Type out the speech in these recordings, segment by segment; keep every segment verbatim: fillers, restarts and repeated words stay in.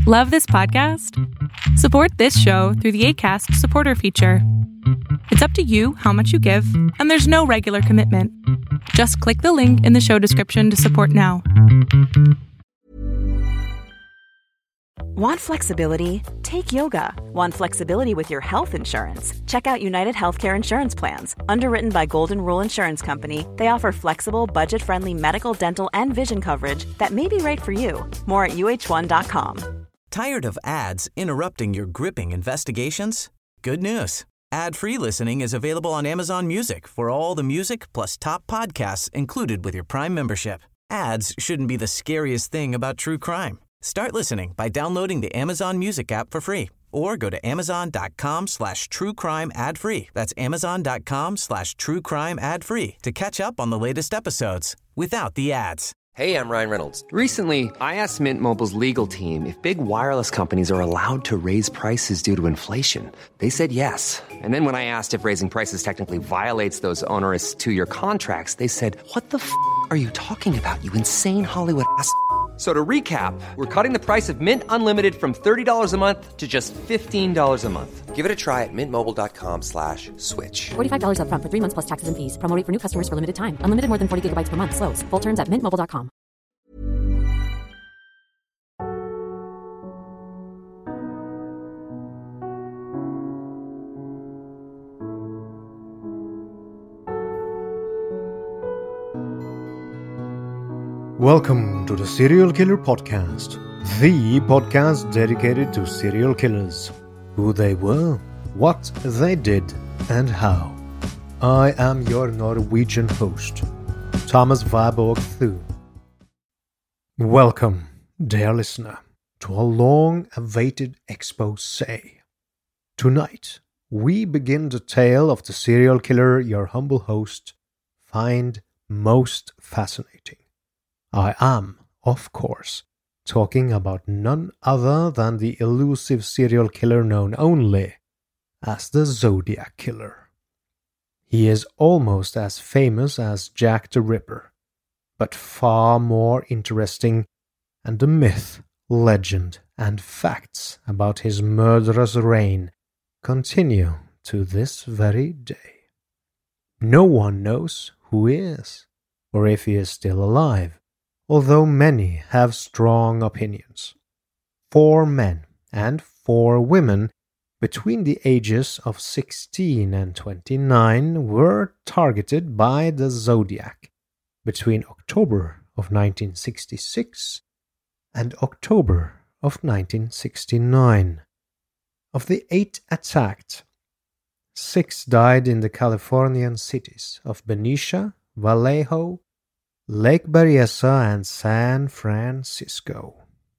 Love this podcast? Support this show through the Acast supporter feature. It's up to you how much you give, and there's no regular commitment. Just click the link in the show description to support now. Want flexibility? Take yoga. Want flexibility with your health insurance? Check out United Healthcare Insurance Plans. Underwritten by Golden Rule Insurance Company, they offer flexible, budget-friendly medical, dental, and vision coverage that may be right for you. More at U H one dot com. Tired of ads interrupting your gripping investigations? Good news. Ad-free listening is available on Amazon Music for all the music plus top podcasts included with your Prime membership. Ads shouldn't be the scariest thing about true crime. Start listening by downloading the Amazon Music app for free or go to amazon.com slash true crime ad free. That's amazon.com slash true crime ad free to catch up on the latest episodes without the ads. Hey, I'm Ryan Reynolds. Recently, I asked Mint Mobile's legal team if big wireless companies are allowed to raise prices due to inflation. They said yes. And then when I asked if raising prices technically violates those onerous two-year contracts, they said, what the f*** are you talking about, you insane Hollywood ass f- So to recap, we're cutting the price of Mint Unlimited from thirty dollars a month to just fifteen dollars a month. Give it a try at mintmobile.com slash switch. forty-five dollars up front for three months plus taxes and fees. Promo rate for new customers for limited time. Unlimited more than forty gigabytes per month. Slows full terms at mint mobile dot com. Welcome to the Serial Killer Podcast, the podcast dedicated to serial killers, who they were, what they did, and how. I am your Norwegian host, Thomas Warburg Thu. Welcome, dear listener, to a long-awaited expose. Tonight, we begin the tale of the serial killer your humble host find most fascinating. I am, of course, talking about none other than the elusive serial killer known only as the Zodiac Killer. He is almost as famous as Jack the Ripper, but far more interesting, and the myth, legend, and facts about his murderous reign continue to this very day. No one knows who he is, or if he is still alive, although many have strong opinions. Four men and four women between the ages of sixteen and twenty-nine were targeted by the Zodiac between October of nineteen sixty-six and October of nineteen sixty-nine. Of the eight attacked, six died in the Californian cities of Benicia, Vallejo, Lake Berryessa, and San Francisco.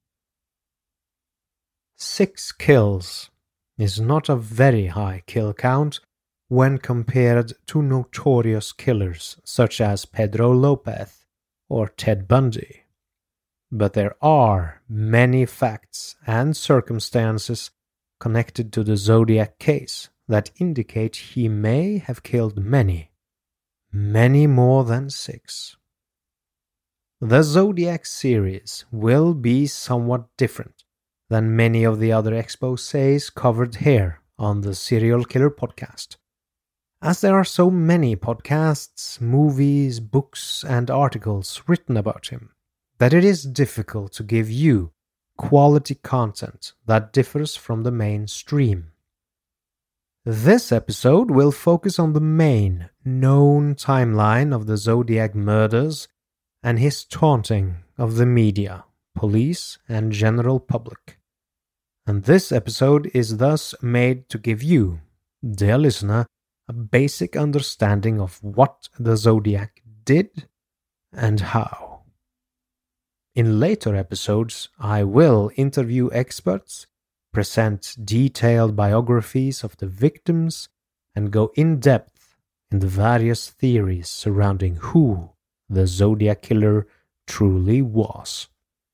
Six kills is not a very high kill count when compared to notorious killers such as Pedro Lopez or Ted Bundy. But there are many facts and circumstances connected to the Zodiac case that indicate he may have killed many, many more than six. The Zodiac series will be somewhat different than many of the other exposés covered here on the Serial Killer Podcast, as there are so many podcasts, movies, books, and articles written about him that it is difficult to give you quality content that differs from the mainstream. This episode will focus on the main, known timeline of the Zodiac murders and his taunting of the media, police, and general public. And this episode is thus made to give you, dear listener, a basic understanding of what the Zodiac did and how. In later episodes, I will interview experts, present detailed biographies of the victims, and go in depth in the various theories surrounding who the Zodiac Killer truly was.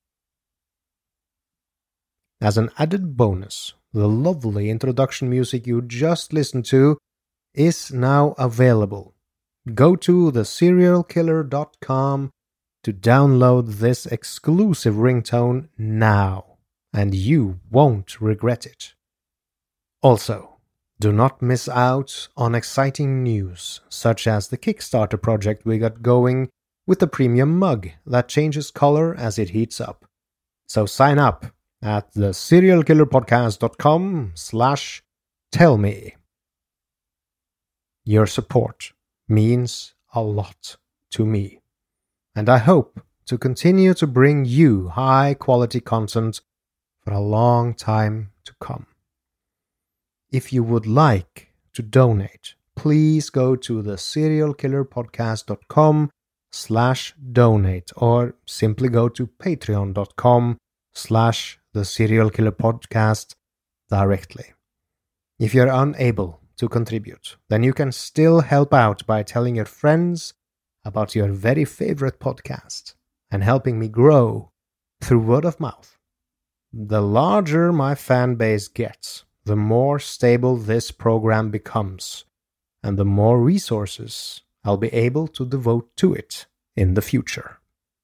As an added bonus, the lovely introduction music you just listened to is now available. Go to the serial killer dot com to download this exclusive ringtone now and you won't regret it. Also, do not miss out on exciting news, such as the Kickstarter project we got going with the premium mug that changes color as it heats up. So sign up at the serial killer podcast dot com slash tell me. Your support means a lot to me, and I hope to continue to bring you high-quality content for a long time to come. If you would like to donate, please go to the serial killer podcast dot com slash donate or simply go to patreon dot com slash the serial killer podcast directly. If you're unable to contribute, then you can still help out by telling your friends about your very favorite podcast and helping me grow through word of mouth. The larger my fan base gets, the more stable this program becomes, and the more resources I'll be able to devote to it in the future.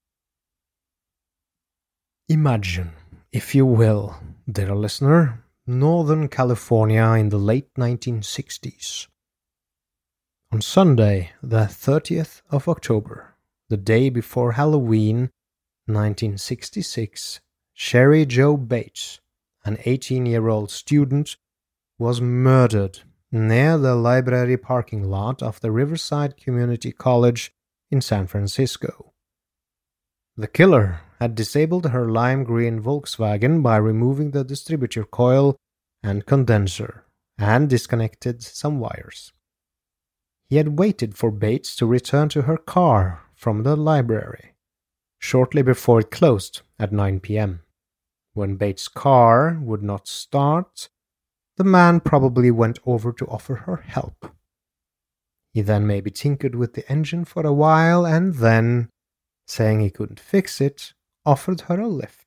Imagine, if you will, dear listener, Northern California in the late nineteen sixties. On Sunday, the thirtieth of October, the day before Halloween, nineteen sixty-six, Sherry Jo Bates, an eighteen-year-old student, was murdered near the library parking lot of the Riverside Community College in San Francisco. The killer had disabled her lime green Volkswagen by removing the distributor coil and condenser and disconnected some wires. He had waited for Bates to return to her car from the library shortly before it closed at nine p.m. When Bates' car would not start, the man probably went over to offer her help. He then maybe tinkered with the engine for a while and then, saying he couldn't fix it, offered her a lift.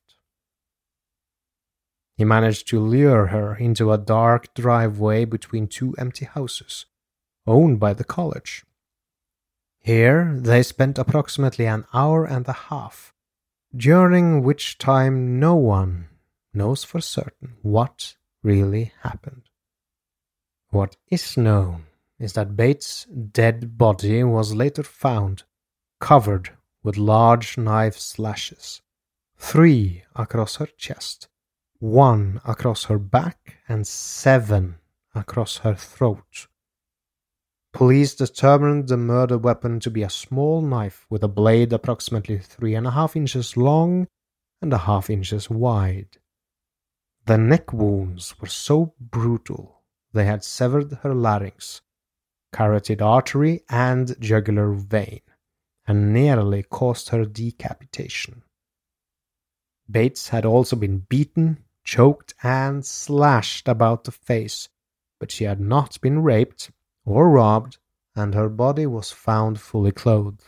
He managed to lure her into a dark driveway between two empty houses, owned by the college. Here they spent approximately an hour and a half, during which time no one knows for certain what really happened. What is known is that Bates' dead body was later found covered with large knife slashes, three across her chest, one across her back, and seven across her throat. Police determined the murder weapon to be a small knife with a blade approximately three and a half inches long and a half inches wide. The neck wounds were so brutal they had severed her larynx, carotid artery, and jugular vein, and nearly caused her decapitation. Bates had also been beaten, choked, and slashed about the face, but she had not been raped or robbed, and her body was found fully clothed.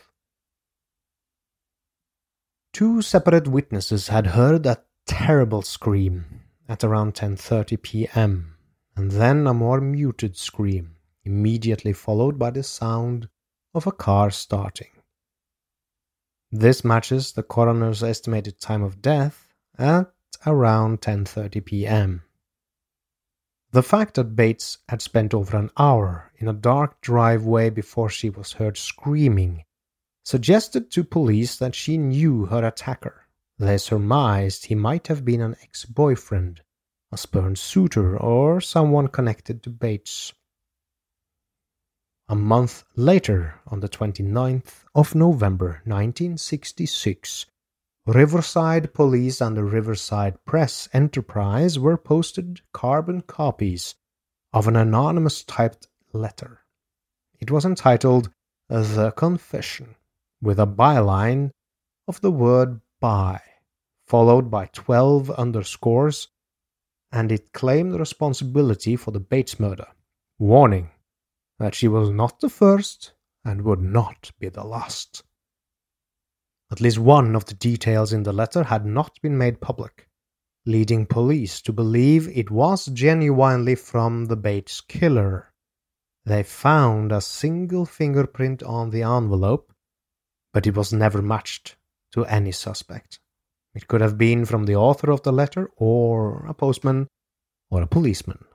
Two separate witnesses had heard a terrible scream at around ten thirty p.m., and then a more muted scream, immediately followed by the sound of a car starting. This matches the coroner's estimated time of death at around ten thirty p.m. The fact that Bates had spent over an hour in a dark driveway before she was heard screaming suggested to police that she knew her attacker. They surmised he might have been an ex-boyfriend, a spurned suitor, or someone connected to Bates. A month later, on the twenty-ninth of November nineteen sixty-six, Riverside Police and the Riverside Press Enterprise were posted carbon copies of an anonymous typed letter. It was entitled The Confession, with a byline of the word "by," followed by twelve underscores, and it claimed responsibility for the Bates murder, warning that she was not the first and would not be the last. At least one of the details in the letter had not been made public, leading police to believe it was genuinely from the Bates killer. They found a single fingerprint on the envelope, but it was never matched to any suspect, It could have been from the author of the letter, or a postman, or a policeman.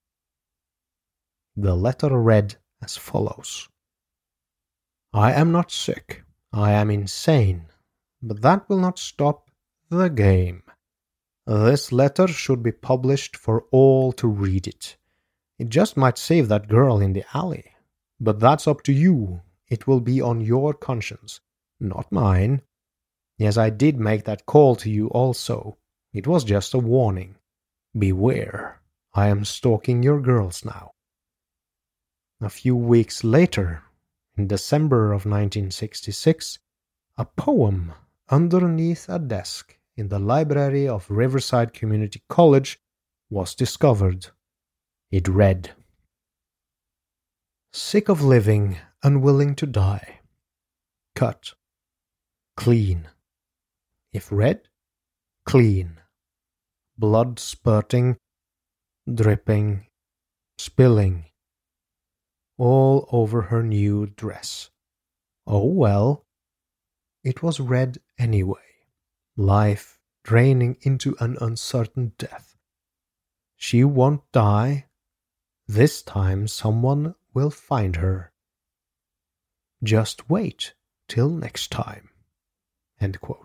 The letter read as follows: I am not sick, I am insane, but that will not stop the game. This letter should be published for all to read it. It just might save that girl in the alley. But that's up to you. It will be on your conscience, not mine. Yes, I did make that call to you also. It was just a warning. Beware. I am stalking your girls now. A few weeks later, in December of nineteen sixty-six, a poem underneath a desk in the library of Riverside Community College was discovered. It read, Sick of living, unwilling to die. Cut. Clean. If read, clean. Blood spurting, dripping, spilling. All over her new dress. Oh well. It was read anyway. Life draining into an uncertain death. She won't die. This time someone will find her. Just wait till next time. End quote.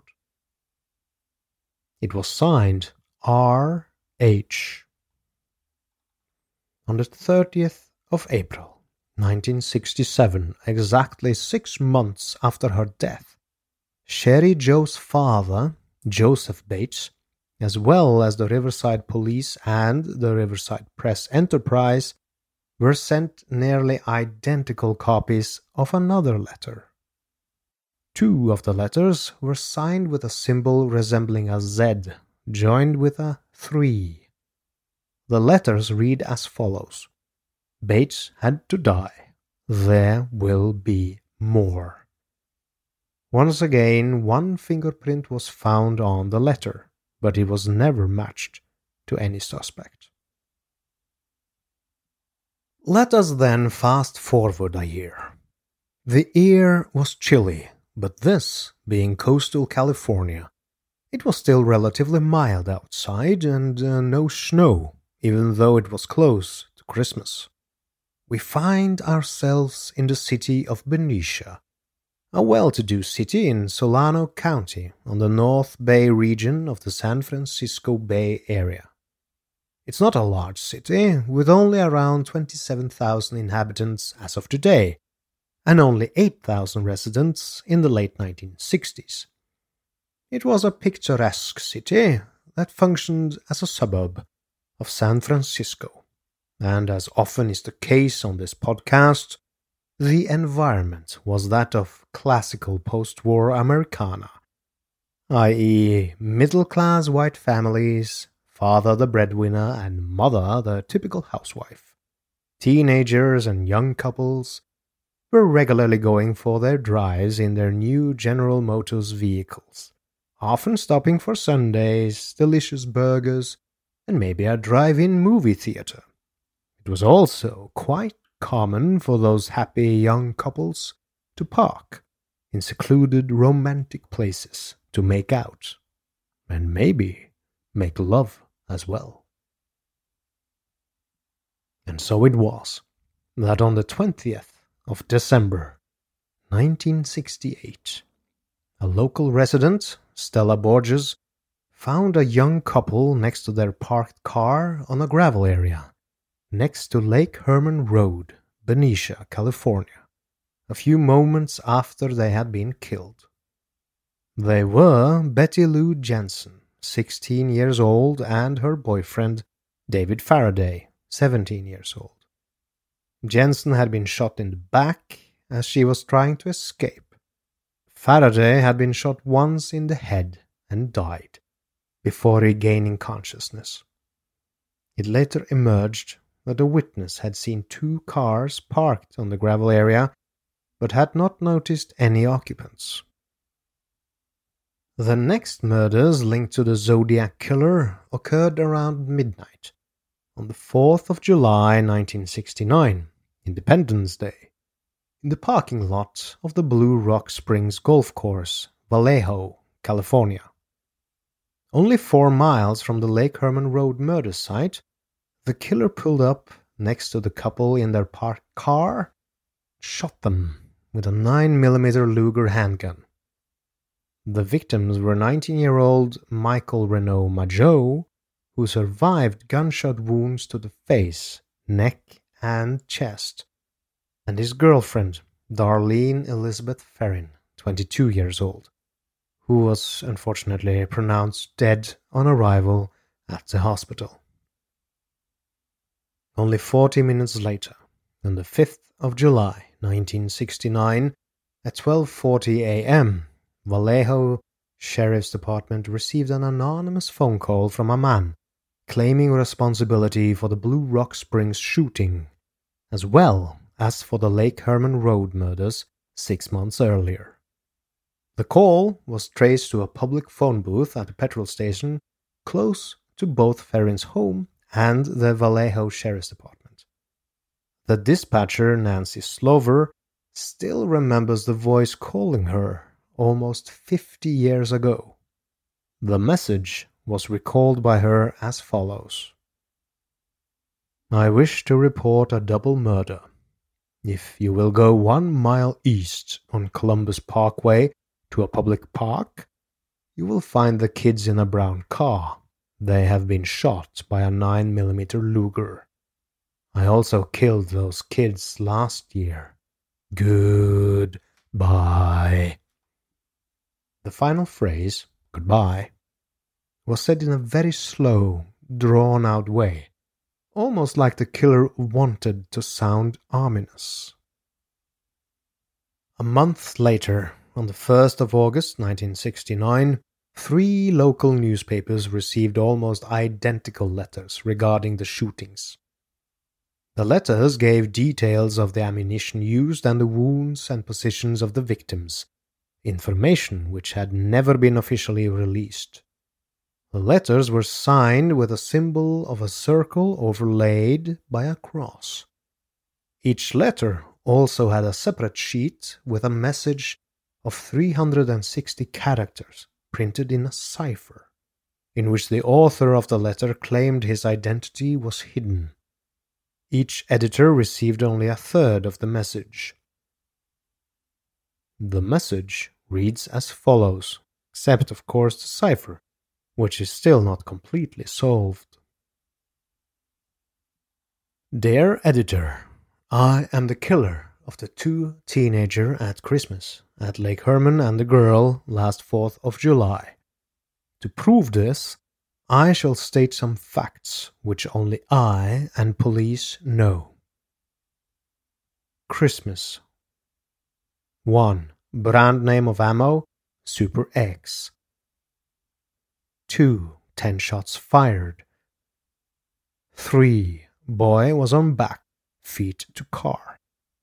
It was signed R H On the thirtieth of April, nineteen sixty-seven, exactly six months after her death, Sherry Joe's father, Joseph Bates, as well as the Riverside Police and the Riverside Press Enterprise, were sent nearly identical copies of another letter. Two of the letters were signed with a symbol resembling a Z, joined with a three. The letters read as follows: Bates had to die. There will be more. Once again, one fingerprint was found on the letter, but it was never matched to any suspect. Let us then fast forward a year. The air was chilly, but this, being coastal California, it was still relatively mild outside and uh, no snow, even though it was close to Christmas. We find ourselves in the city of Benicia, a well-to-do city in Solano County on the North Bay region of the San Francisco Bay Area. It's not a large city, with only around twenty-seven thousand inhabitants as of today, and only eight thousand residents in the late nineteen sixties. It was a picturesque city that functioned as a suburb of San Francisco, and as often is the case on this podcast, the environment was that of classical post-war Americana, that is middle-class white families, father the breadwinner and mother the typical housewife. Teenagers and young couples were regularly going for their drives in their new General Motors vehicles, often stopping for sundaes, delicious burgers, and maybe a drive-in movie theater. It was also quite common for those happy young couples to park in secluded romantic places to make out, and maybe make love as well. And so it was that on the twentieth of December, nineteen sixty-eight, a local resident, Stella Borges, found a young couple next to their parked car on a gravel area, next to Lake Herman Road, Benicia, California, a few moments after they had been killed. They were Betty Lou Jensen, sixteen years old, and her boyfriend, David Faraday, seventeen years old. Jensen had been shot in the back as she was trying to escape. Faraday had been shot once in the head and died before regaining consciousness. It later emerged that a witness had seen two cars parked on the gravel area, but had not noticed any occupants. The next murders linked to the Zodiac Killer occurred around midnight, on the fourth of July nineteen sixty-nine, Independence Day, in the parking lot of the Blue Rock Springs Golf Course, Vallejo, California. Only four miles from the Lake Herman Road murder site, the killer pulled up next to the couple in their parked car, shot them with a nine millimeter Luger handgun. The victims were nineteen-year-old Michael Renaud Mageau, who survived gunshot wounds to the face, neck, and chest, and his girlfriend, Darlene Elizabeth Ferrin, twenty-two years old, who was unfortunately pronounced dead on arrival at the hospital. Only forty minutes later, on the fifth of July, nineteen sixty-nine, at twelve forty a.m., Vallejo Sheriff's Department received an anonymous phone call from a man claiming responsibility for the Blue Rock Springs shooting, as well as for the Lake Herman Road murders six months earlier. The call was traced to a public phone booth at a petrol station close to both Ferrin's home and the Vallejo Sheriff's Department. The dispatcher, Nancy Slover, still remembers the voice calling her almost fifty years ago. The message was recalled by her as follows. I wish to report a double murder. If you will go one mile east on Columbus Parkway to a public park, you will find the kids in a brown car. They have been shot by a nine millimeter Luger. I also killed those kids last year. Goodbye. The final phrase, goodbye, was said in a very slow, drawn-out way, almost like the killer wanted to sound ominous. A month later, on the first of August nineteen sixty-nine, three local newspapers received almost identical letters regarding the shootings. The letters gave details of the ammunition used and the wounds and positions of the victims, information which had never been officially released. The letters were signed with a symbol of a circle overlaid by a cross. Each letter also had a separate sheet with a message of three hundred sixty characters printed in a cipher, in which the author of the letter claimed his identity was hidden. Each editor received only a third of the message. The message reads as follows, except of course the cipher, which is still not completely solved. Dear editor, I am the killer of the two teenager at Christmas at Lake Herman and the girl last fourth of July. To prove this, I shall state some facts which only I and police know. Christmas. one. Brand name of ammo, Super X. two. ten shots fired. three. Boy was on back, feet to car.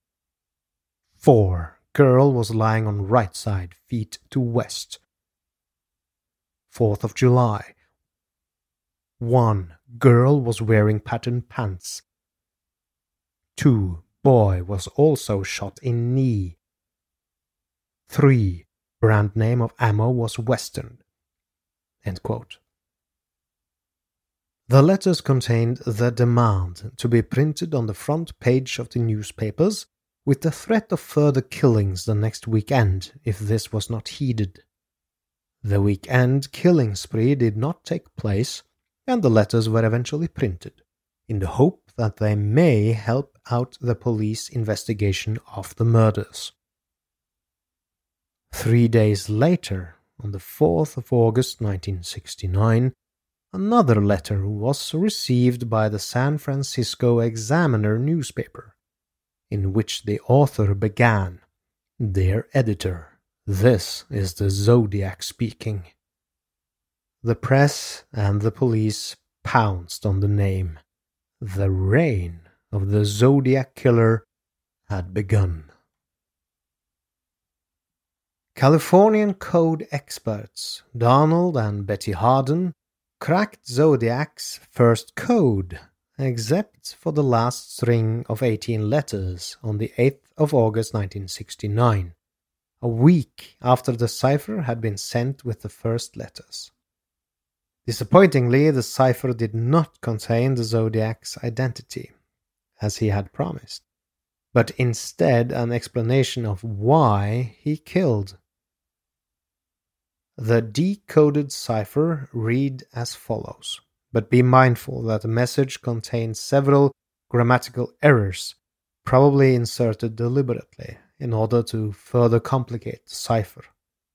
four. Girl was lying on right side, feet to west. fourth of July. one. Girl was wearing patterned pants. two. Boy was also shot in knee. three. Brand name of ammo was Western. End quote. The letters contained the demand to be printed on the front page of the newspapers, with the threat of further killings the next weekend if this was not heeded. The weekend killing spree did not take place, and the letters were eventually printed, in the hope that they may help out the police investigation of the murders. Three days later, on the fourth of August nineteen sixty-nine, another letter was received by the San Francisco Examiner newspaper, in which the author began, Dear editor, this is the Zodiac speaking. The press and the police pounced on the name. The reign of the Zodiac killer had begun. Californian code experts Donald and Betty Harden cracked Zodiac's first code, except for the last string of eighteen letters on the eighth of August nineteen sixty-nine, a week after the cipher had been sent with the first letters. Disappointingly, the cipher did not contain the Zodiac's identity, as he had promised, but instead an explanation of why he killed. The decoded cipher read as follows, but be mindful that the message contains several grammatical errors, probably inserted deliberately in order to further complicate the cipher.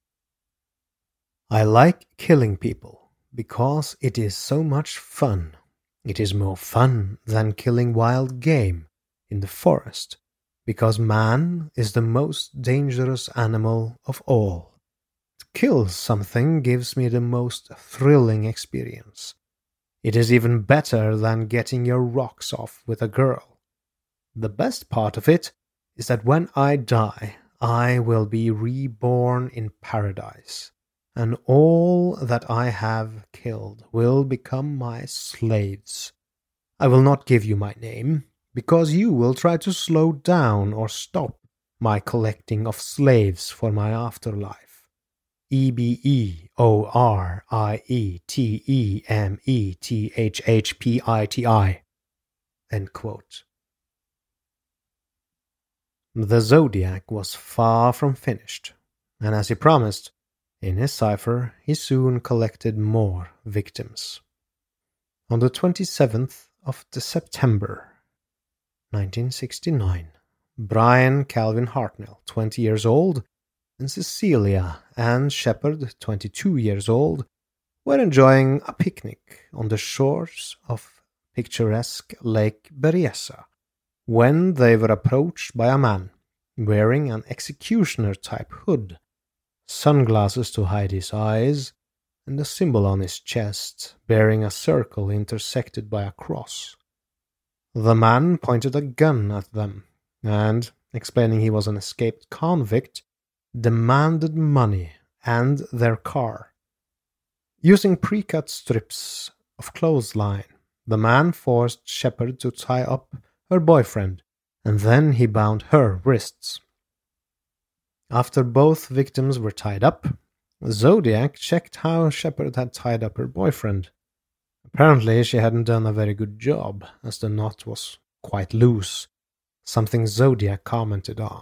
I like killing people because it is so much fun. It is more fun than killing wild game in the forest, because man is the most dangerous animal of all. To kill something gives me the most thrilling experience. It is even better than getting your rocks off with a girl. The best part of it is that when I die, I will be reborn in paradise, and all that I have killed will become my slaves. I will not give you my name, because you will try to slow down or stop my collecting of slaves for my afterlife. E B E O R I E T E M E T H H P I T I. End quote. The Zodiac was far from finished, and as he promised, in his cipher he soon collected more victims. On the twenty-seventh of September, nineteen sixty-nine, Brian Calvin Hartnell, twenty years old, and Cecilia Ann Shepard, twenty-two years old, were enjoying a picnic on the shores of picturesque Lake Berryessa when they were approached by a man wearing an executioner-type hood, sunglasses to hide his eyes, and a symbol on his chest bearing a circle intersected by a cross. The man pointed a gun at them and, explaining he was an escaped convict, demanded money and their car. Using pre-cut strips of clothesline, the man forced Shepard to tie up her boyfriend, and then he bound her wrists. After both victims were tied up, Zodiac checked how Shepard had tied up her boyfriend. Apparently she hadn't done a very good job, as the knot was quite loose, something Zodiac commented on.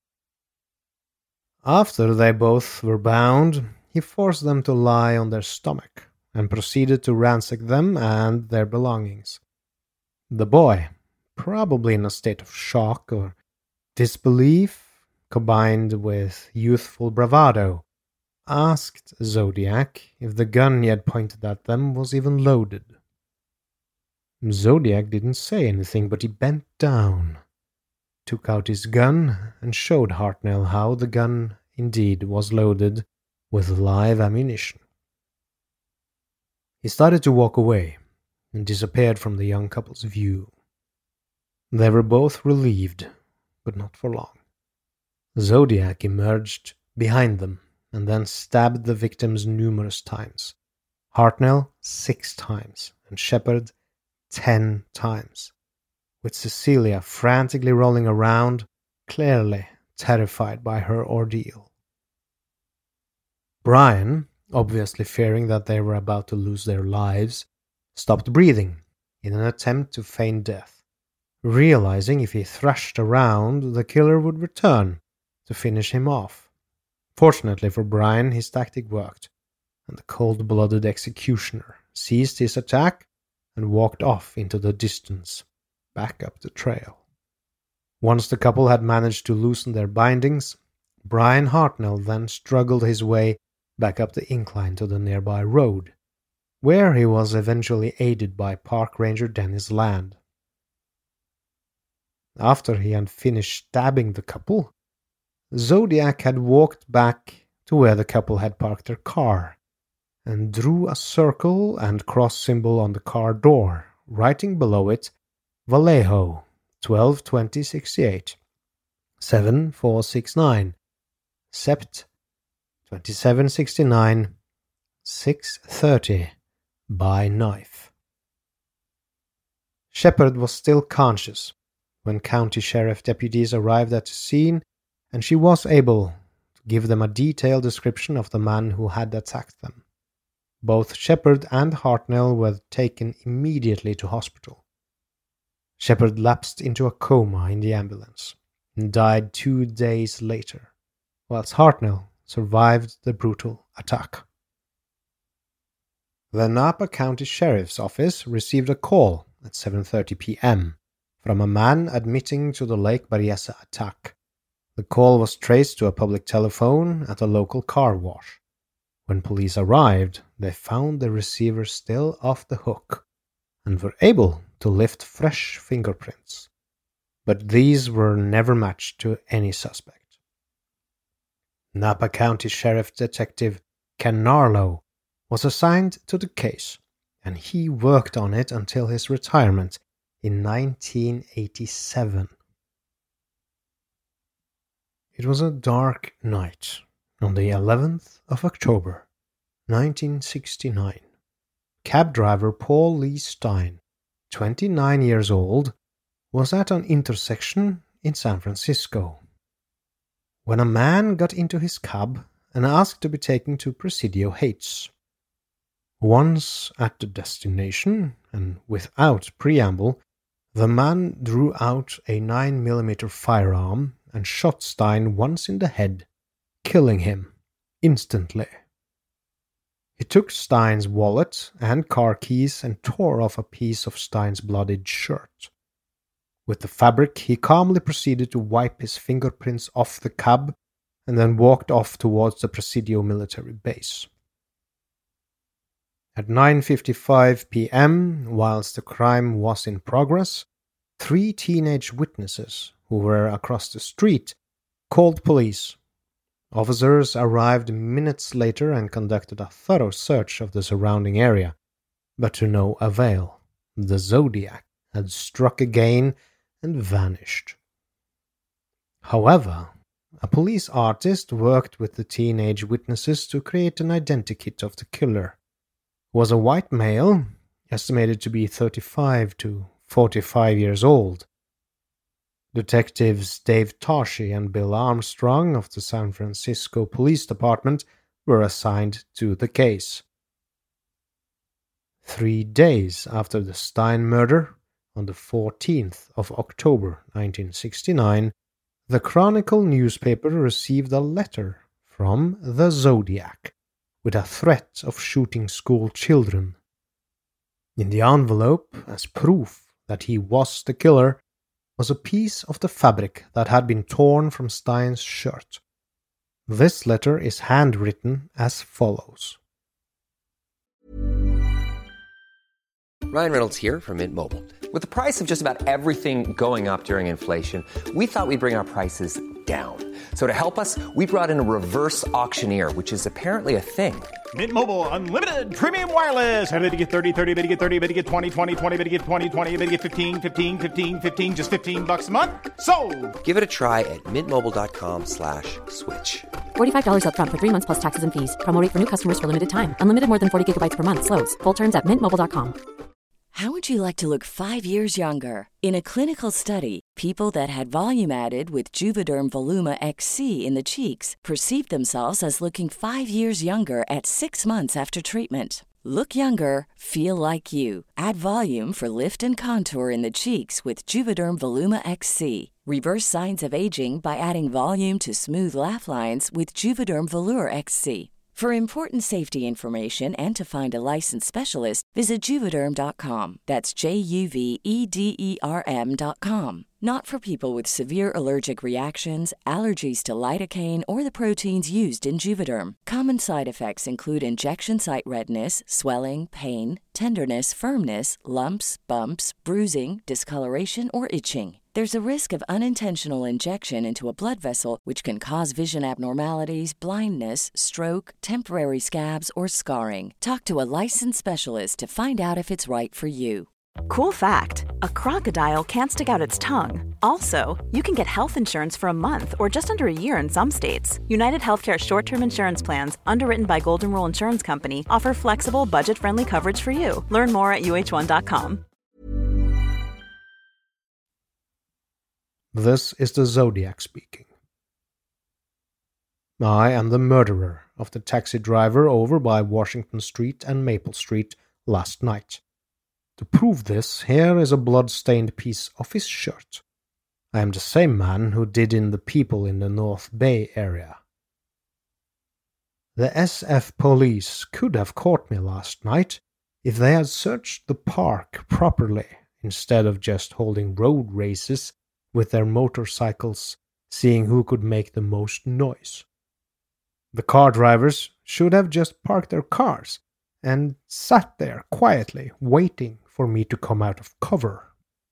After they both were bound, he forced them to lie on their stomach and proceeded to ransack them and their belongings. The boy, probably in a state of shock or disbelief combined with youthful bravado, asked Zodiac if the gun he had pointed at them was even loaded. Zodiac didn't say anything, but he bent down, took out his gun, and showed Hartnell how the gun indeed was loaded with live ammunition. He started to walk away and disappeared from the young couple's view. They were both relieved, but not for long. Zodiac emerged behind them and then stabbed the victims numerous times. Hartnell six times and Shepard ten times, with Cecilia frantically rolling around, clearly terrified by her ordeal. Brian, obviously fearing that they were about to lose their lives, stopped breathing in an attempt to feign death, realizing if he thrashed around, the killer would return to finish him off. Fortunately for Brian, his tactic worked, and the cold-blooded executioner ceased his attack and walked off into the distance, back up the trail. Once the couple had managed to loosen their bindings, Brian Hartnell then struggled his way back up the incline to the nearby road, where he was eventually aided by Park Ranger Dennis Land. After he had finished stabbing the couple, Zodiac had walked back to where the couple had parked their car and drew a circle and cross symbol on the car door, writing below it Vallejo, twelve twenty sixty-eight, seven four six nine, Sept twenty-seven sixty-nine, six thirty, by knife. Shepard was still conscious when county sheriff deputies arrived at the scene, and she was able to give them a detailed description of the man who had attacked them. Both Shepard and Hartnell were taken immediately to hospital. Shepard lapsed into a coma in the ambulance and died two days later, whilst Hartnell survived the brutal attack. The Napa County Sheriff's Office received a call at seven thirty p.m. from a man admitting to the Lake Berryessa attack. The call was traced to a public telephone at a local car wash. When police arrived, they found the receiver still off the hook and were able to lift fresh fingerprints, but these were never matched to any suspect. Napa County Sheriff Detective Ken Narlow was assigned to the case, and he worked on it until his retirement in nineteen eighty-seven. It was a dark night on the eleventh of October, nineteen sixty-nine. Cab driver Paul Lee Stein, twenty-nine years old, was at an intersection in San Francisco when a man got into his cab and asked to be taken to Presidio Heights. Once at the destination, and without preamble, the man drew out a nine millimeter firearm and shot Stein once in the head, killing him instantly. He took Stein's wallet and car keys and tore off a piece of Stein's bloodied shirt. With the fabric, he calmly proceeded to wipe his fingerprints off the cab and then walked off towards the Presidio military base. At nine fifty-five p.m., whilst the crime was in progress, three teenage witnesses who were across the street called police. Officers arrived minutes later and conducted a thorough search of the surrounding area, but to no avail. The Zodiac had struck again and vanished. However, a police artist worked with the teenage witnesses to create an identikit of the killer. He was a white male, estimated to be thirty-five to forty-five years old. Detectives Dave Tashi and Bill Armstrong of the San Francisco Police Department were assigned to the case. Three days after the Stein murder, on the fourteenth of October nineteen sixty-nine, the Chronicle newspaper received a letter from the Zodiac with a threat of shooting school children. In the envelope, as proof that he was the killer, was a piece of the fabric that had been torn from Stein's shirt. This letter is handwritten as follows. Ryan Reynolds here from Mint Mobile. With the price of just about everything going up during inflation, we thought we'd bring our prices down. So to help us, we brought in a reverse auctioneer, which is apparently a thing. Mint Mobile Unlimited Premium Wireless. How to get thirty, thirty, how to get thirty, how to get twenty, twenty, twenty, how to get twenty, twenty, how to get fifteen, fifteen, fifteen, fifteen, just fifteen bucks a month? Sold! Give it a try at mintmobile.com slash switch. forty-five dollars up front for three months plus taxes and fees. Promo rate for new customers for limited time. Unlimited more than forty gigabytes per month. Slows full terms at mint mobile dot com. How would you like to look five years younger? In a clinical study, people that had volume added with Juvederm Voluma X C in the cheeks perceived themselves as looking five years younger at six months after treatment. Look younger, feel like you. Add volume for lift and contour in the cheeks with Juvederm Voluma X C. Reverse signs of aging by adding volume to smooth laugh lines with Juvederm Volure X C. For important safety information and to find a licensed specialist, visit Juvederm dot com. That's J U V E D E R M dot com. Not for people with severe allergic reactions, allergies to lidocaine, or the proteins used in Juvederm. Common side effects include injection site redness, swelling, pain, tenderness, firmness, lumps, bumps, bruising, discoloration, or itching. There's a risk of unintentional injection into a blood vessel, which can cause vision abnormalities, blindness, stroke, temporary scabs, or scarring. Talk to a licensed specialist to find out if it's right for you. Cool fact, a crocodile can't stick out its tongue. Also, you can get health insurance for a month or just under a year in some states. United Healthcare short-term insurance plans, underwritten by Golden Rule Insurance Company, offer flexible, budget-friendly coverage for you. Learn more at U H one dot com. This is the Zodiac speaking. I am the murderer of the taxi driver over by Washington Street and Maple Street last night. To prove this, here is a blood-stained piece of his shirt. I am the same man who did in the people in the North Bay area. The S F police could have caught me last night if they had searched the park properly instead of just holding road races with their motorcycles, seeing who could make the most noise. The car drivers should have just parked their cars and sat there quietly waiting for me to come out of cover.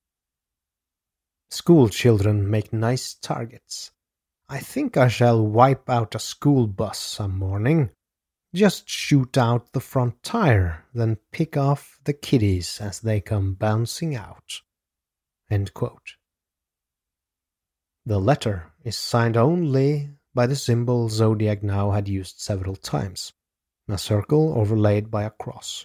School children make nice targets. I think I shall wipe out a school bus some morning. Just shoot out the front tire, then pick off the kiddies as they come bouncing out. End quote. The letter is signed only by the symbol Zodiac now had used several times, a circle overlaid by a cross.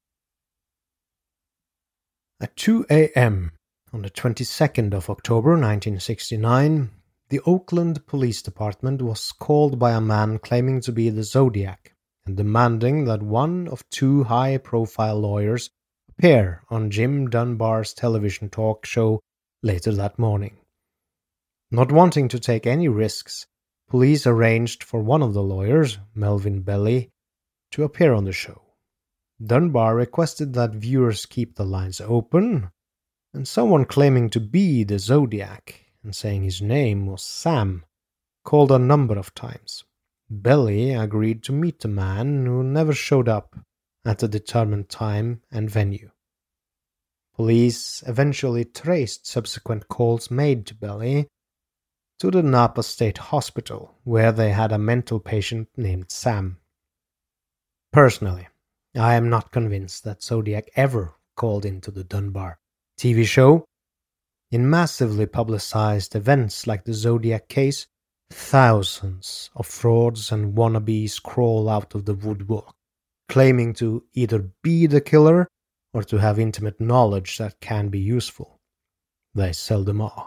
At two a.m. on the twenty-second of October nineteen sixty-nine, the Oakland Police Department was called by a man claiming to be the Zodiac and demanding that one of two high-profile lawyers appear on Jim Dunbar's television talk show later that morning. Not wanting to take any risks, police arranged for one of the lawyers, Melvin Belli, to appear on the show. Dunbar requested that viewers keep the lines open, and someone claiming to be the Zodiac and saying his name was Sam called a number of times. Belli agreed to meet the man who never showed up at the determined time and venue. Police eventually traced subsequent calls made to Belli to the Napa State Hospital, where they had a mental patient named Sam. Personally, I am not convinced that Zodiac ever called into the Dunbar T V show. In massively publicized events like the Zodiac case, thousands of frauds and wannabes crawl out of the woodwork, claiming to either be the killer or to have intimate knowledge that can be useful. They seldom are.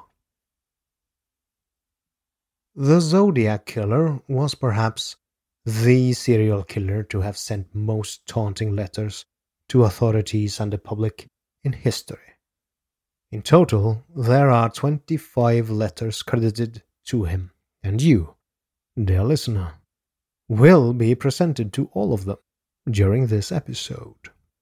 The Zodiac killer was perhaps the serial killer to have sent most taunting letters to authorities and the public in history. In total, there are twenty-five letters credited to him, and you, dear listener, will be presented to all of them during this episode.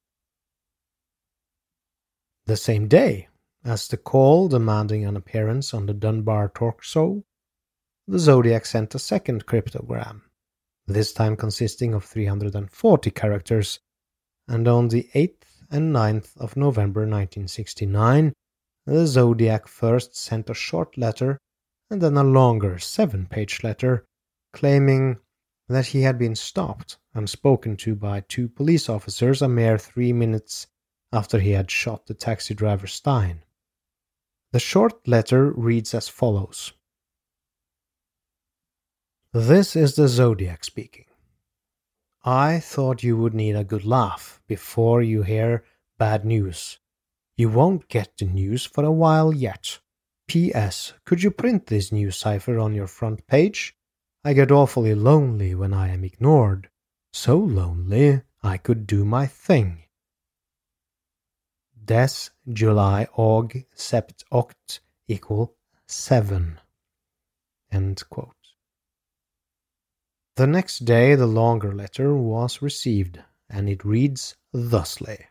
The same day as the call demanding an appearance on the Dunbar talk show, the Zodiac sent a second cryptogram, this time consisting of three hundred forty characters, and on the eighth and ninth of November nineteen sixty-nine, the Zodiac first sent a short letter and then a longer seven-page letter claiming that he had been stopped and spoken to by two police officers a mere three minutes after he had shot the taxi driver Stein. The short letter reads as follows. This is the Zodiac speaking. I thought you would need a good laugh before you hear bad news. You won't get the news for a while yet. P S. Could you print this news cipher on your front page? I get awfully lonely when I am ignored. So lonely I could do my thing. Des July Aug Sept Oct equal seven. End quote. The next day the longer letter was received, and it reads thusly.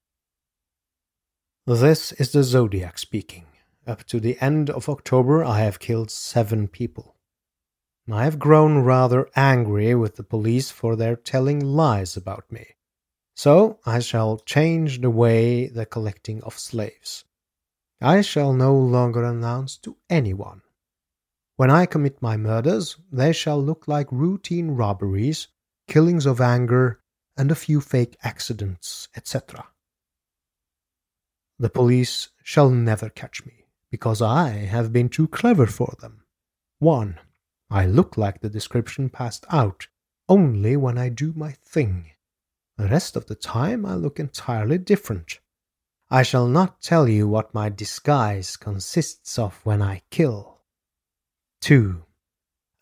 This is the Zodiac speaking. Up to the end of October I have killed seven people. I have grown rather angry with the police for their telling lies about me. So I shall change the way the collecting of slaves. I shall no longer announce to anyone. When I commit my murders, they shall look like routine robberies, killings of anger, and a few fake accidents, et cetera. The police shall never catch me, because I have been too clever for them. One, I look like the description passed out only when I do my thing. The rest of the time I look entirely different. I shall not tell you what my disguise consists of when I kill. Two,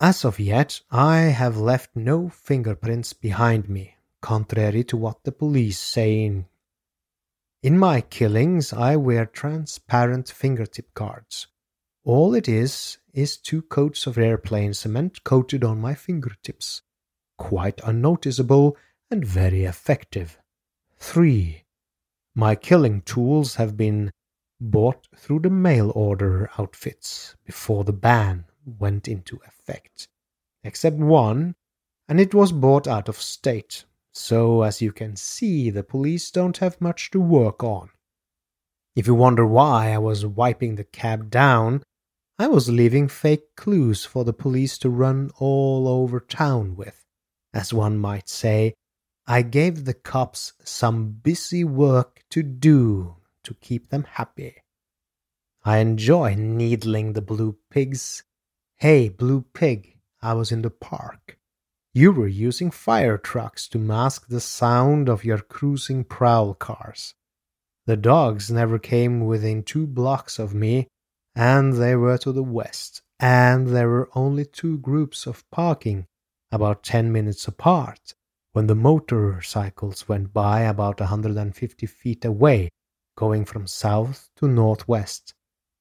As of yet, I have left no fingerprints behind me, contrary to what the police say. In, in my killings, I wear transparent fingertip guards. All it is, is two coats of airplane cement coated on my fingertips. Quite unnoticeable and very effective. three. My killing tools have been bought through the mail order outfits before the ban went into effect, except one, and it was bought out of state, so as you can see, the police don't have much to work on. If you wonder why I was wiping the cab down, I was leaving fake clues for the police to run all over town with. As one might say, I gave the cops some busy work to do to keep them happy. I enjoy needling the blue pigs. Hey, blue pig, I was in the park. You were using fire trucks to mask the sound of your cruising prowl cars. The dogs never came within two blocks of me, and they were to the west, and there were only two groups of parking, about ten minutes apart, when the motorcycles went by about one hundred fifty feet away, going from south to northwest.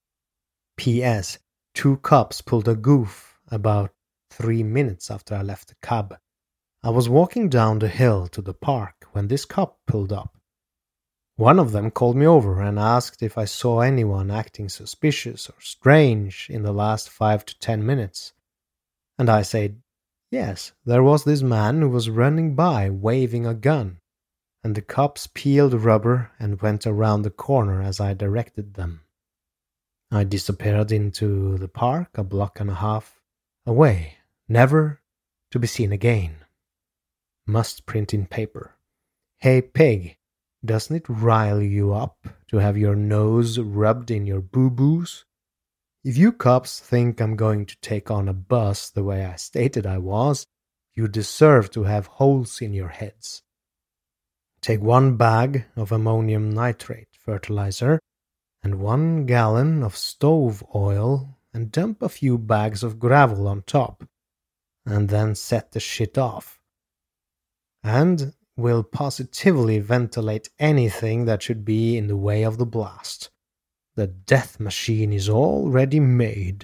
P S. Two cops pulled a goof about three minutes after I left the cab. I was walking down the hill to the park when this cop pulled up. One of them called me over and asked if I saw anyone acting suspicious or strange in the last five to ten minutes. And I said, yes, there was this man who was running by waving a gun, and the cops peeled rubber and went around the corner as I directed them. I disappeared into the park a block and a half away, never to be seen again. Must print in paper. Hey pig, doesn't it rile you up to have your nose rubbed in your boo-boos? If you cops think I'm going to take on a bus the way I stated I was, you deserve to have holes in your heads. Take one bag of ammonium nitrate fertilizer and one gallon of stove oil and dump a few bags of gravel on top, and then set the shit off. And will positively ventilate anything that should be in the way of the blast. The death machine is already made.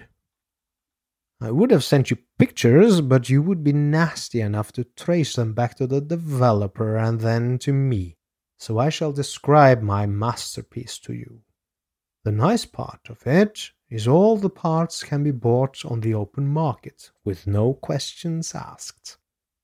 I would have sent you pictures, but you would be nasty enough to trace them back to the developer and then to me, so I shall describe my masterpiece to you. The nice part of it is all the parts can be bought on the open market, with no questions asked.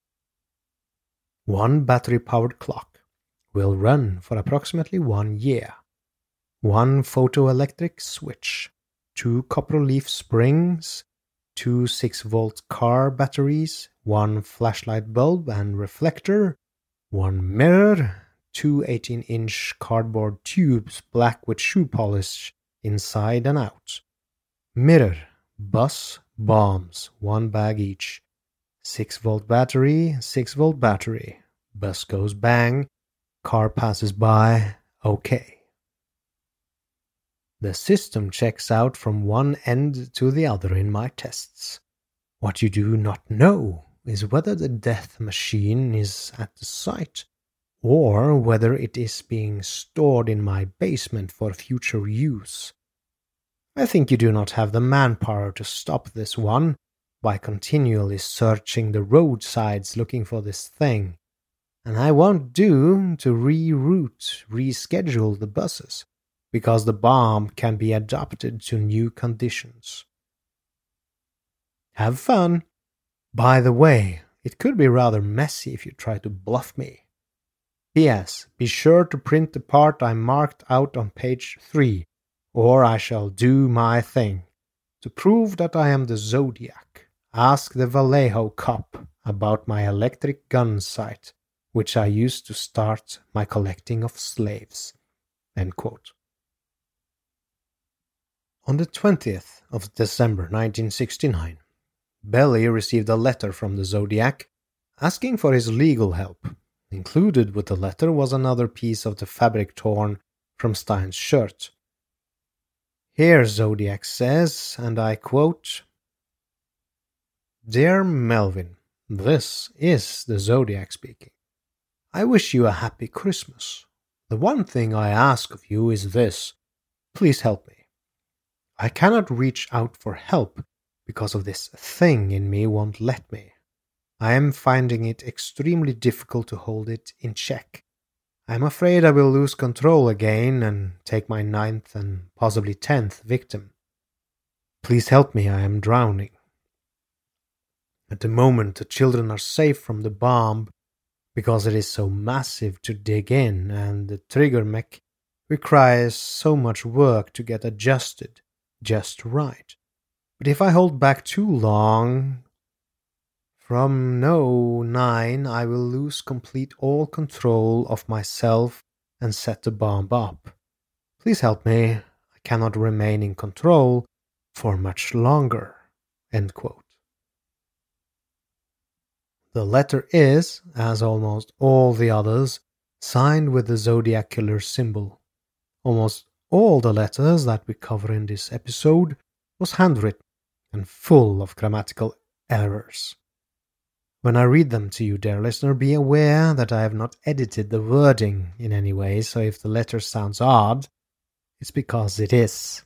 One battery-powered clock will run for approximately one year. One photoelectric switch, two copper leaf springs, two six-volt car batteries, one flashlight bulb and reflector, one mirror, two eighteen-inch cardboard tubes black with shoe polish inside and out. Mirror, bus, bombs, one bag each. six-volt battery, six-volt battery. Bus goes bang, car passes by, okay. The system checks out from one end to the other in my tests. What you do not know is whether the death machine is at the site, or whether it is being stored in my basement for future use. I think you do not have the manpower to stop this one by continually searching the roadsides looking for this thing, and I won't do to reroute, reschedule the buses, because the bomb can be adapted to new conditions. Have fun. By the way, it could be rather messy if you try to bluff me. P S. Be sure to print the part I marked out on page three, or I shall do my thing. To prove that I am the Zodiac, ask the Vallejo cop about my electric gun sight, which I used to start my collecting of slaves. End quote. On the twentieth of December nineteen sixty-nine, Belly received a letter from the Zodiac asking for his legal help. Included with the letter was another piece of the fabric torn from Stein's shirt. Here Zodiac says, and I quote, Dear Melvin, this is the Zodiac speaking. I wish you a happy Christmas. The one thing I ask of you is this. Please help me. I cannot reach out for help because of this thing in me won't let me. I am finding it extremely difficult to hold it in check. I am afraid I will lose control again and take my ninth and possibly tenth victim. Please help me, I am drowning. At the moment, the children are safe from the bomb because it is so massive to dig in, and the trigger mech requires so much work to get adjusted just right. But if I hold back too long, from no nine I will lose complete all control of myself and set the bomb up. Please help me, I cannot remain in control for much longer. End quote. The letter is, as almost all the others, signed with the Zodiac Killer symbol. Almost all the letters that we cover in this episode was handwritten and full of grammatical errors. When I read them to you, dear listener, be aware that I have not edited the wording in any way, so if the letter sounds odd, it's because it is.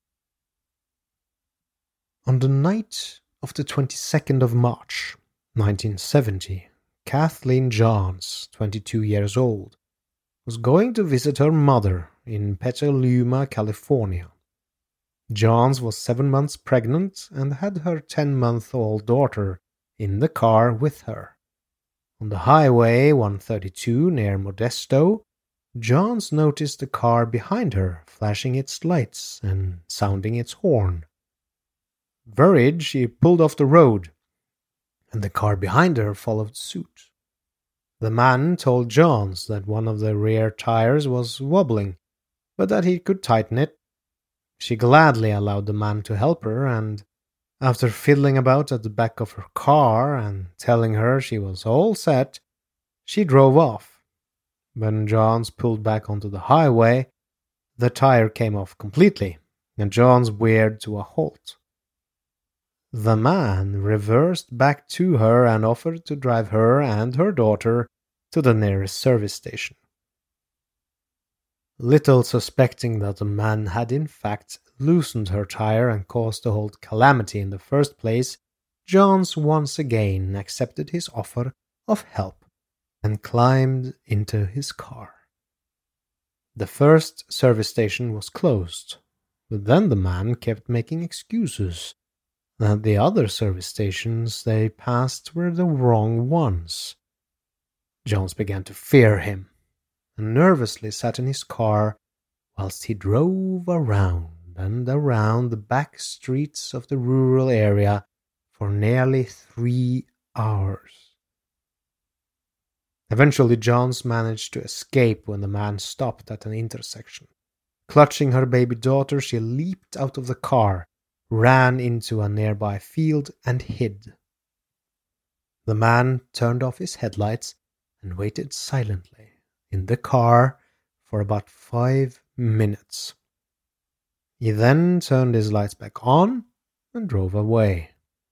On the night of the twenty-second of March, nineteen seventy, Kathleen Johns, twenty-two years old, was going to visit her mother in Petaluma, California. Johns was seven months pregnant and had her ten-month-old daughter in the car with her. On the highway one thirty-two near Modesto, Johns noticed the car behind her flashing its lights and sounding its horn. Worried, she pulled off the road, and the car behind her followed suit. The man told Johns that one of the rear tires was wobbling, but that he could tighten it. She gladly allowed the man to help her, and after fiddling about at the back of her car and telling her she was all set, she drove off. When Johns pulled back onto the highway, the tire came off completely, and Johns veered to a halt. The man reversed back to her and offered to drive her and her daughter to the nearest service station. Little suspecting that the man had in fact loosened her tire and caused the whole calamity in the first place, Johns once again accepted his offer of help and climbed into his car. The first service station was closed, but then the man kept making excuses that the other service stations they passed were the wrong ones. Johns began to fear him and nervously sat in his car whilst he drove around and around the back streets of the rural area for nearly three hours. Eventually, Johns managed to escape when the man stopped at an intersection. Clutching her baby daughter, she leaped out of the car, ran into a nearby field, and hid. The man turned off his headlights and waited silently in the car for about five minutes. He then turned his lights back on and drove away.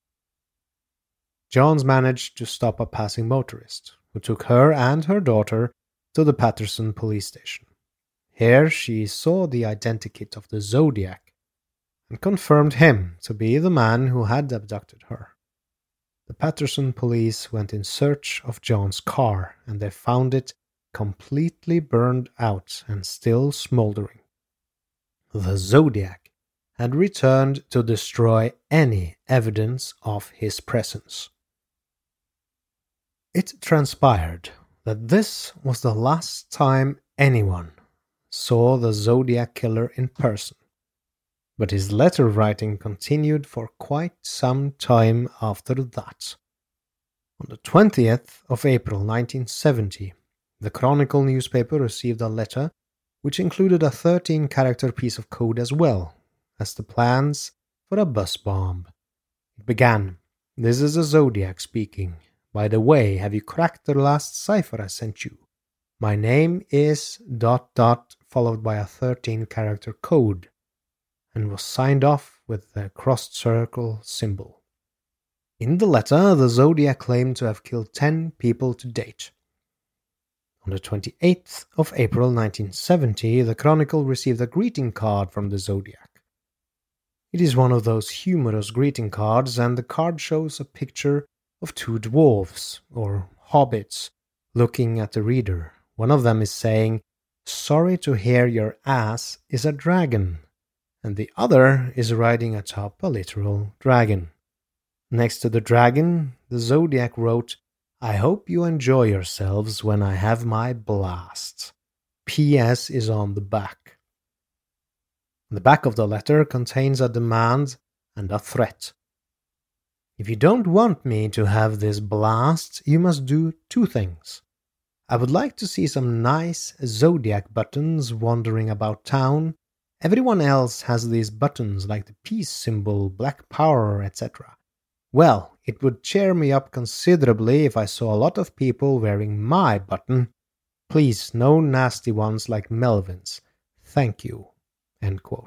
Johns managed to stop a passing motorist, who took her and her daughter to the Patterson police station. Here she saw the identikit of the Zodiac and confirmed him to be the man who had abducted her. The Patterson police went in search of John's car, and they found it completely burned out and still smoldering. The Zodiac had returned to destroy any evidence of his presence. It transpired that this was the last time anyone saw the Zodiac Killer in person, but his letter writing continued for quite some time after that. On the twentieth of April nineteen seventy, the Chronicle newspaper received a letter which included a thirteen-character piece of code as well as the plans for a bus bomb. It began, "This is the Zodiac speaking. By the way, have you cracked the last cipher I sent you? My name is dot dot followed by a thirteen-character code," and was signed off with the crossed circle symbol. In the letter, the Zodiac claimed to have killed ten people to date. On the twenty-eighth of April nineteen seventy, the Chronicle received a greeting card from the Zodiac. It is one of those humorous greeting cards, and the card shows a picture of two dwarves, or hobbits, looking at the reader. One of them is saying, "Sorry to hear your ass is a dragon," and the other is riding atop a literal dragon. Next to the dragon, the Zodiac wrote, "I hope you enjoy yourselves when I have my blast. P S is on the back." The back of the letter contains a demand and a threat. "If you don't want me to have this blast, you must do two things. I would like to see some nice Zodiac buttons wandering about town. Everyone else has these buttons like the peace symbol, black power, et cetera. Well, it would cheer me up considerably if I saw a lot of people wearing my button. Please, no nasty ones like Melvin's. Thank you." End quote.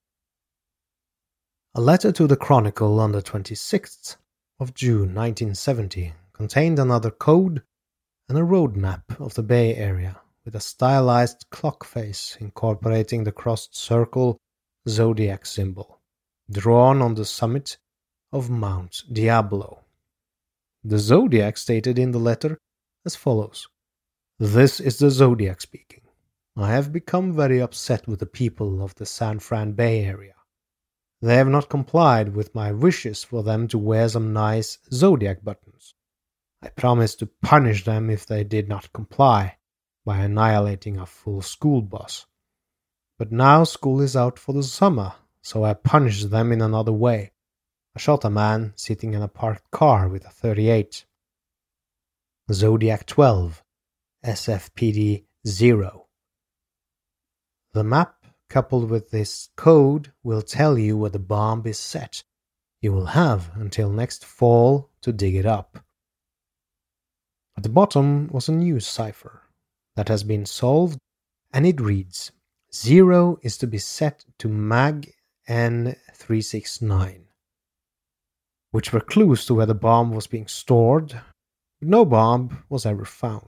A letter to the Chronicle on the twenty-sixth of June nineteen seventy contained another code and a road map of the Bay Area with a stylized clock face incorporating the crossed circle Zodiac symbol, drawn on the summit of Mount Diablo. The Zodiac stated in the letter as follows: "This is the Zodiac speaking. I have become very upset with the people of the San Fran Bay Area. They have not complied with my wishes for them to wear some nice Zodiac buttons. I promised to punish them if they did not comply by annihilating a full school bus. But now school is out for the summer, so I punished them in another way. I shot a man sitting in a parked car with a thirty-eight. Zodiac twelve, S F P D zero. The map, coupled with this code, will tell you where the bomb is set. You will have until next fall to dig it up." At the bottom was a new cipher that has been solved, and it reads, "Zero is to be set to mag N three six nine. Which were clues to where the bomb was being stored, but no bomb was ever found.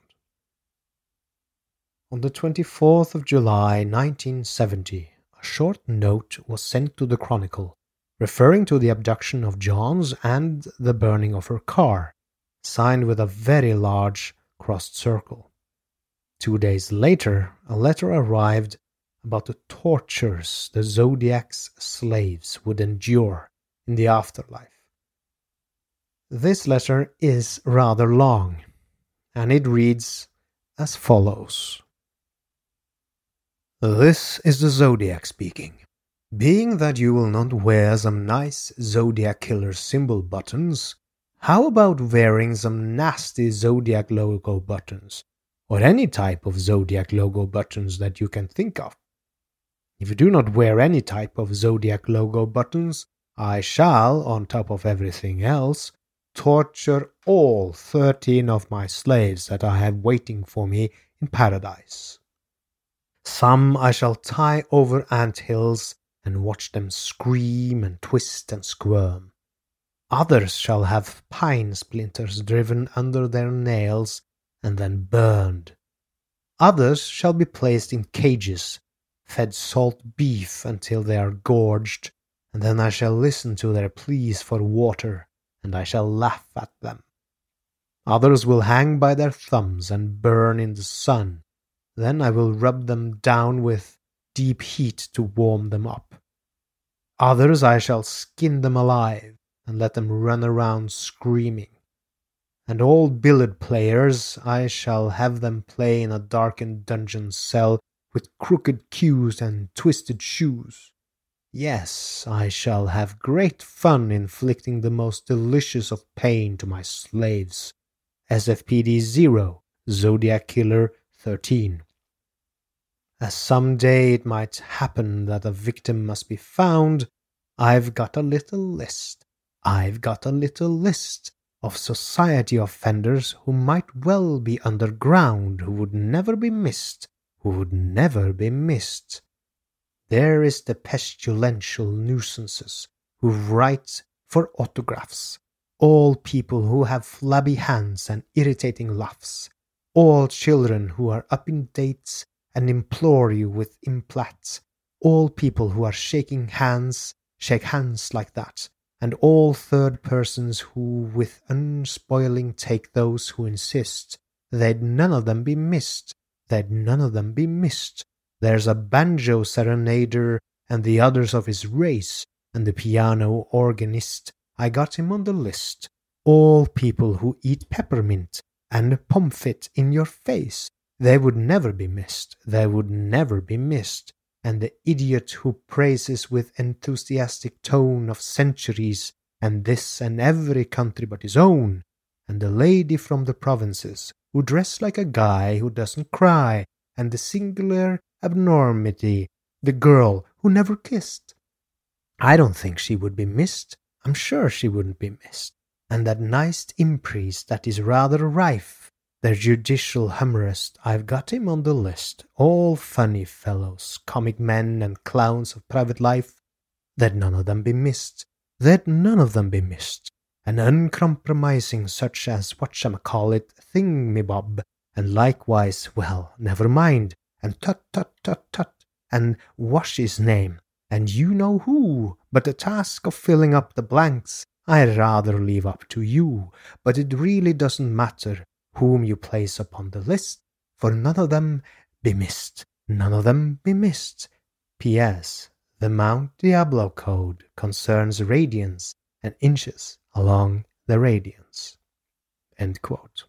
On the twenty-fourth of July nineteen seventy, a short note was sent to the Chronicle, referring to the abduction of Johns and the burning of her car, signed with a very large crossed circle. Two days later, a letter arrived about the tortures the Zodiac's slaves would endure in the afterlife. This letter is rather long, and it reads as follows. "This is the Zodiac speaking. Being that you will not wear some nice Zodiac Killer symbol buttons, how about wearing some nasty Zodiac logo buttons, or any type of Zodiac logo buttons that you can think of? If you do not wear any type of Zodiac logo buttons, I shall, on top of everything else, torture all thirteen of my slaves that I have waiting for me in paradise. Some I shall tie over ant hills and watch them scream and twist and squirm. Others shall have pine splinters driven under their nails and then burned. Others shall be placed in cages, fed salt beef until they are gorged, and then I shall listen to their pleas for water, and I shall laugh at them. Others will hang by their thumbs and burn in the sun. Then I will rub them down with deep heat to warm them up. Others I shall skin them alive and let them run around screaming. And all billiard players I shall have them play in a darkened dungeon cell with crooked cues and twisted shoes. Yes, I shall have great fun inflicting the most delicious of pain to my slaves. S F P D zero, Zodiac Killer thirteen. As some day it might happen that a victim must be found, I've got a little list. I've got a little list of society offenders who might well be underground, who would never be missed, who would never be missed. There is the pestilential nuisances who write for autographs, all people who have flabby hands and irritating laughs, all children who are up in dates and implore you with implats, all people who are shaking hands, shake hands like that, and all third persons who with unspoiling take those who insist they'd none of them be missed, they'd none of them be missed. There's a banjo serenader and the others of his race, and the piano organist, I got him on the list. All people who eat peppermint and pomfret in your face, they would never be missed, they would never be missed. And the idiot who praises with enthusiastic tone of centuries, and this and every country but his own, and the lady from the provinces, who dress like a guy who doesn't cry, and the singular abnormity, the girl who never kissed. I don't think she would be missed, I'm sure she wouldn't be missed. And that nice impriest that is rather rife, the judicial humorist, I've got him on the list. All funny fellows, comic men and clowns of private life, that none of them be missed, that none of them be missed. And uncompromising such as whatchamacallit, thingmybob, and likewise, well, never mind, and tut tut tut tut, and wash his name, and you know who, but the task of filling up the blanks I'd rather leave up to you, but it really doesn't matter whom you place upon the list, for none of them be missed, none of them be missed. P S. The Mount Diablo Code concerns radians and inches along the radians. End quote.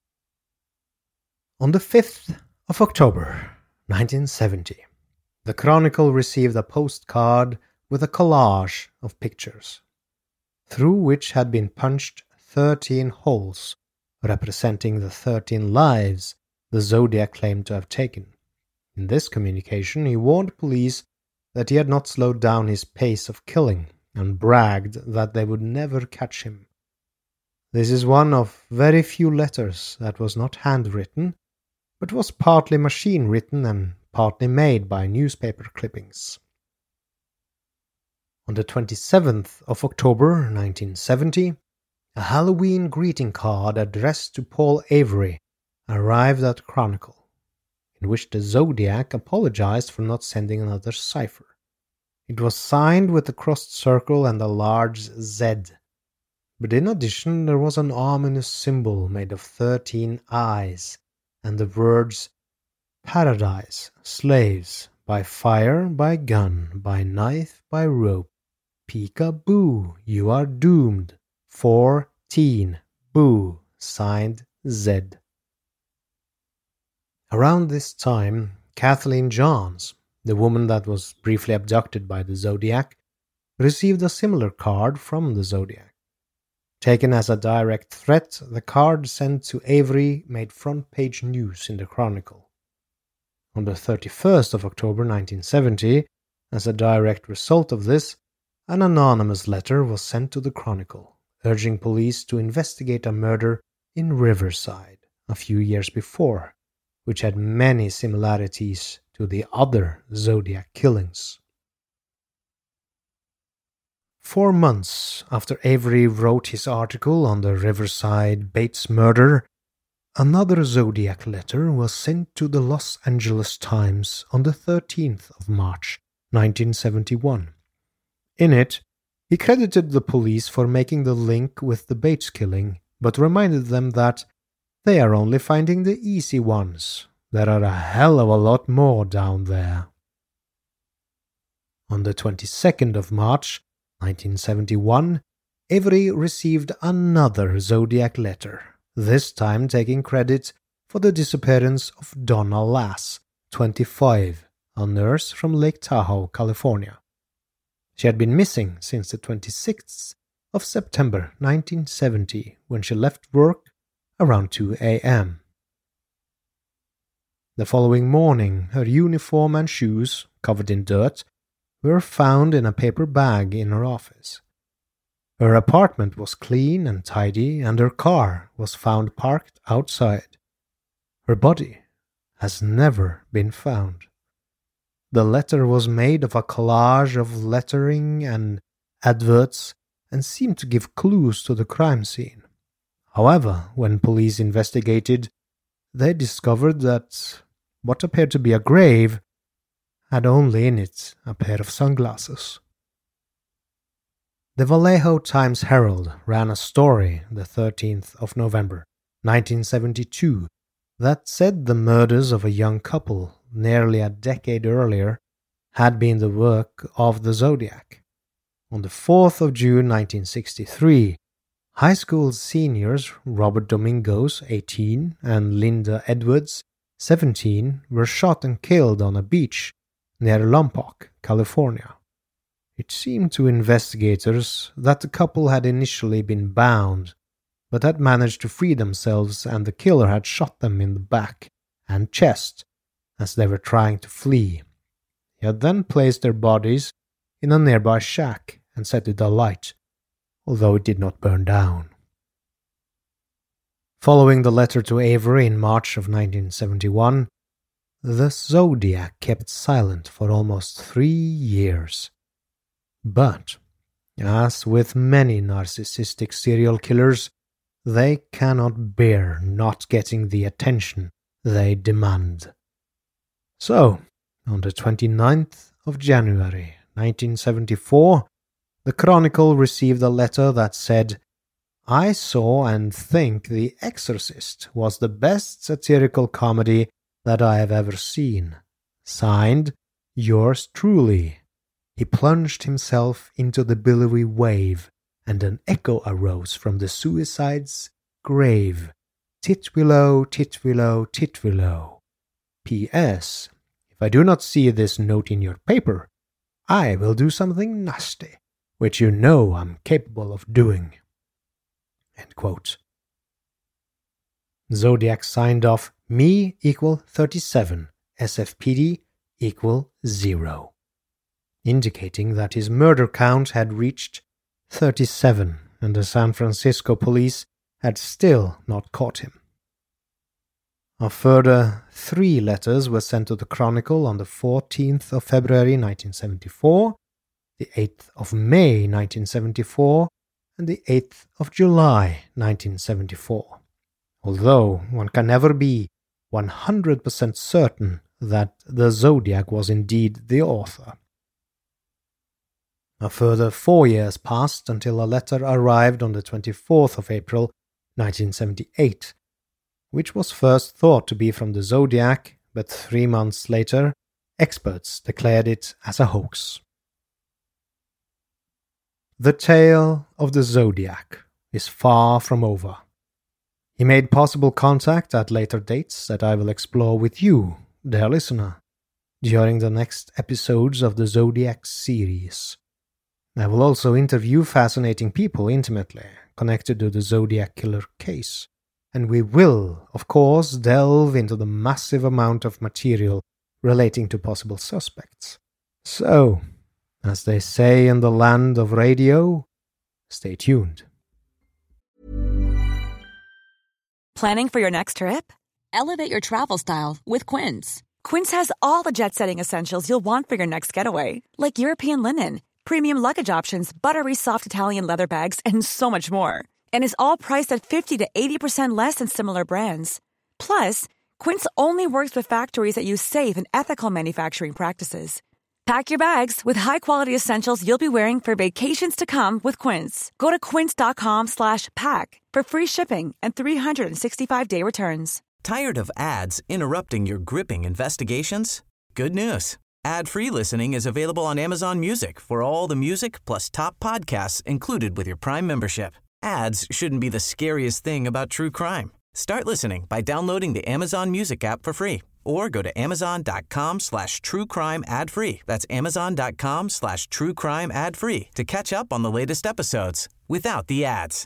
On the fifth of October, nineteen seventy, the Chronicle received a postcard with a collage of pictures, through which had been punched thirteen holes representing the thirteen lives the Zodiac claimed to have taken. In this communication, he warned police that he had not slowed down his pace of killing, and bragged that they would never catch him. This is one of very few letters that was not handwritten, but was partly machine-written and partly made by newspaper clippings. On the twenty-seventh of October, nineteen seventy, a Halloween greeting card addressed to Paul Avery arrived at Chronicle, in which the Zodiac apologized for not sending another cipher. It was signed with a crossed circle and a large Z, but in addition there was an ominous symbol made of thirteen eyes and the words Paradise, slaves, by fire, by gun, by knife, by rope, peek-a-boo, you are doomed. Fourteen, boo, signed Z. Around this time, Kathleen Johns, the woman that was briefly abducted by the Zodiac, received a similar card from the Zodiac. Taken as a direct threat, the card sent to Avery made front-page news in the Chronicle. On the thirty-first of October nineteen seventy, as a direct result of this, an anonymous letter was sent to the Chronicle, urging police to investigate a murder in Riverside a few years before, which had many similarities to the other Zodiac killings. Four months after Avery wrote his article on the Riverside Bates murder, another Zodiac letter was sent to the Los Angeles Times on the thirteenth of March, nineteen seventy-one. In it, he credited the police for making the link with the Bates killing, but reminded them that they are only finding the easy ones. There are a hell of a lot more down there. On the twenty-second of March, nineteen seventy-one, Avery received another Zodiac letter, this time taking credit for the disappearance of Donna Lass, twenty-five, a nurse from Lake Tahoe, California. She had been missing since the twenty-sixth of September nineteen seventy, when she left work around two a.m. The following morning, her uniform and shoes, covered in dirt, were found in a paper bag in her office. Her apartment was clean and tidy, and her car was found parked outside. Her body has never been found. The letter was made of a collage of lettering and adverts and seemed to give clues to the crime scene. However, when police investigated, they discovered that what appeared to be a grave had only in it a pair of sunglasses. The Vallejo Times-Herald ran a story the thirteenth of November, nineteen seventy-two, that said the murders of a young couple nearly a decade earlier had been the work of the Zodiac. On the fourth of June nineteen sixty-three, high school seniors Robert Domingos, eighteen, and Linda Edwards, seventeen, were shot and killed on a beach near Lompoc, California. It seemed to investigators that the couple had initially been bound, but had managed to free themselves, and the killer had shot them in the back and chest as they were trying to flee. He had then placed their bodies in a nearby shack and set it alight, although it did not burn down. Following the letter to Avery in March of nineteen seventy-one, the Zodiac kept silent for almost three years. But, as with many narcissistic serial killers, they cannot bear not getting the attention they demand. So, on the twenty-ninth of January nineteen seventy-four, the Chronicle received a letter that said, "I saw and think The Exorcist was the best satirical comedy that I have ever seen. Signed, yours truly." He plunged himself into the billowy wave, and an echo arose from the suicide's grave. Titwillow, titwillow, titwillow. P S. If I do not see this note in your paper, I will do something nasty, which you know I'm capable of doing. End quote. Zodiac signed off me equal thirty-seven, S F P D equal zero, indicating that his murder count had reached thirty-seven, and the San Francisco police had still not caught him. A further three letters were sent to the Chronicle on the fourteenth of February nineteen seventy-four, the eighth of May nineteen seventy-four, and the eighth of July nineteen seventy-four, although one can never be one hundred percent certain that the Zodiac was indeed the author. A further four years passed until a letter arrived on the twenty-fourth of April nineteen seventy-eight, which was first thought to be from the Zodiac, but three months later, experts declared it as a hoax. The tale of the Zodiac is far from over. He made possible contact at later dates that I will explore with you, dear listener, during the next episodes of the Zodiac series. I will also interview fascinating people intimately connected to the Zodiac Killer case, and we will, of course, delve into the massive amount of material relating to possible suspects. So, as they say in the land of radio, stay tuned. Planning for your next trip? Elevate your travel style with Quince. Quince has all the jet-setting essentials you'll want for your next getaway, like European linen, premium luggage options, buttery soft Italian leather bags, and so much more. And is all priced at fifty to eighty percent less than similar brands. Plus, Quince only works with factories that use safe and ethical manufacturing practices. Pack your bags with high-quality essentials you'll be wearing for vacations to come with Quince. Go to quince.com slash pack for free shipping and three sixty-five day returns. Tired of ads interrupting your gripping investigations? Good news. Ad-free listening is available on Amazon Music for all the music plus top podcasts included with your Prime membership. Ads shouldn't be the scariest thing about true crime. Start listening by downloading the Amazon Music app for free or go to amazon.com slash true crime ad free. That's amazon.com slash true crime ad free to catch up on the latest episodes without the ads.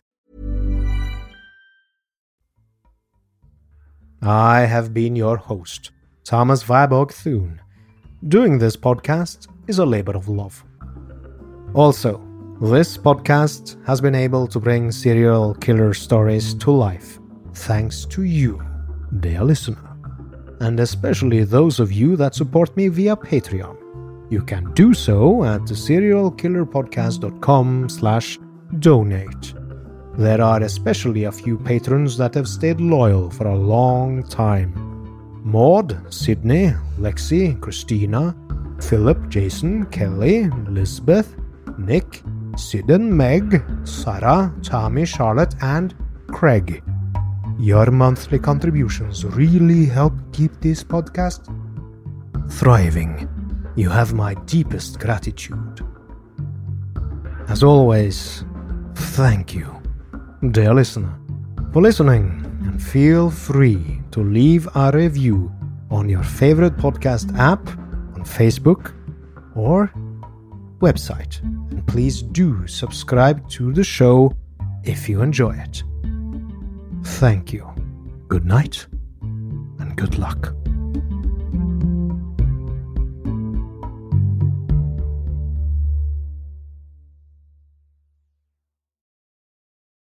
I have been your host, Thomas Viborg Thune. Doing this podcast is a labor of love. Also, this podcast has been able to bring serial killer stories to life thanks to you, dear listener, and especially those of you that support me via Patreon. You can do so at the serialkillerpodcast.com slash donate. There are especially a few patrons that have stayed loyal for a long time. Maud, Sydney, Lexi, Christina, Philip, Jason, Kelly, Elizabeth, Nick, Sid and Meg, Sarah, Tommy, Charlotte, and Craig. Your monthly contributions really help keep this podcast thriving. You have my deepest gratitude. As always, thank you, dear listener, for listening, and feel free to leave a review on your favorite podcast app, on Facebook, or website. And please do subscribe to the show if you enjoy it. Thank you. Good night and good luck.